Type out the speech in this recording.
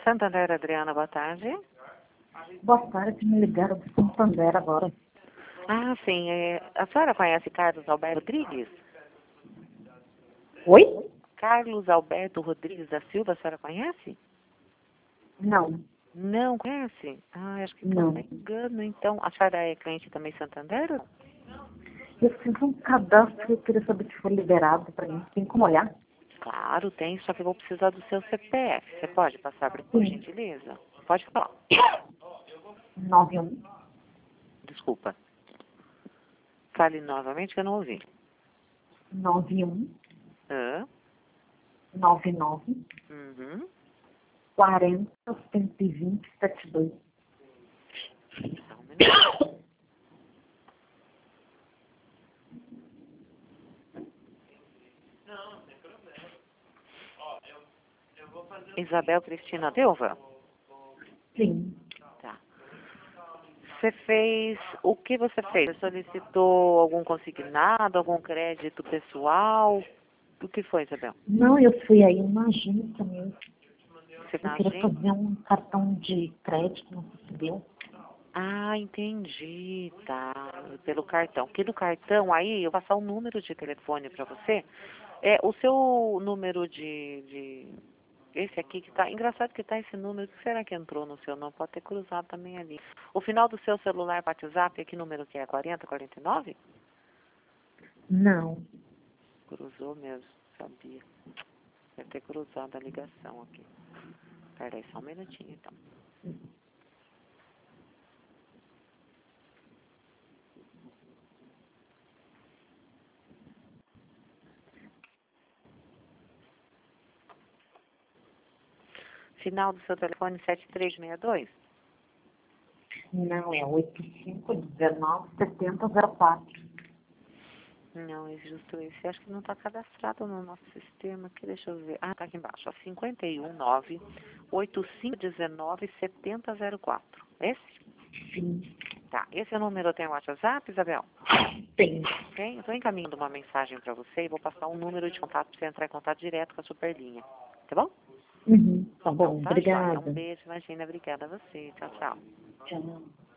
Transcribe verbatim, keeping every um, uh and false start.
Santander, Adriana, boa tarde. Boa tarde, me ligaram do Santander agora. Ah, sim. É, a senhora conhece Carlos Alberto Rodrigues? Oi? Carlos Alberto Rodrigues da Silva, a senhora conhece? Não, Não conhece? Ah, acho que não. estou engano, então. A senhora é cliente também Santander? Eu fiz um cadastro e eu queria saber se foi liberado para mim. Tem como olhar? Claro, tem, só que eu vou precisar do seu C P F. Você pode passar por, por Sim. gentileza? Pode falar. nove um Desculpa. Fale novamente que eu não ouvi. nove um Hã? nove nove Uhum. quarenta cento e vinte setenta e dois. Só um minuto. Isabel Cristina Delva? Sim. Tá. Você fez... O que você fez? Você solicitou algum consignado, algum crédito pessoal? O que foi, Isabel? Não, eu fui aí numa agência mesmo. Você Eu na queria agência? fazer um cartão de crédito, não sei se deu. Ah, entendi, tá. Pelo cartão. Porque no cartão aí, eu vou passar um número de telefone para você. É, o seu número de, de... Esse aqui que tá... Engraçado que tá esse número. O que será que entrou no seu nome? Pode ter cruzado também ali. O final do seu celular WhatsApp, que número que é? quarenta, quarenta e nove? Não. Cruzou mesmo, sabia. Deve ter cruzado a ligação aqui. Peraí, só um minutinho, então. Final do seu telefone sete três seis dois? Não, é oito cinco um nove sete zero zero quatro. Não, é justo esse. Acho que não está cadastrado no nosso sistema aqui. Deixa eu ver. Ah, tá aqui embaixo. cinco um nove oito cinco um nove sete zero zero quatro. Esse? Sim. Tá. Esse é o número tem o WhatsApp, Isabel? Tem. Tem? Eu estou encaminhando uma mensagem para você e vou passar um número de contato para você entrar em contato direto com a Superlinha. Tá bom? Uhum. Tá Então bom, tá, joia. Um obrigada. beijo, imagina. Obrigada a você. Tchau, tchau. Tchau.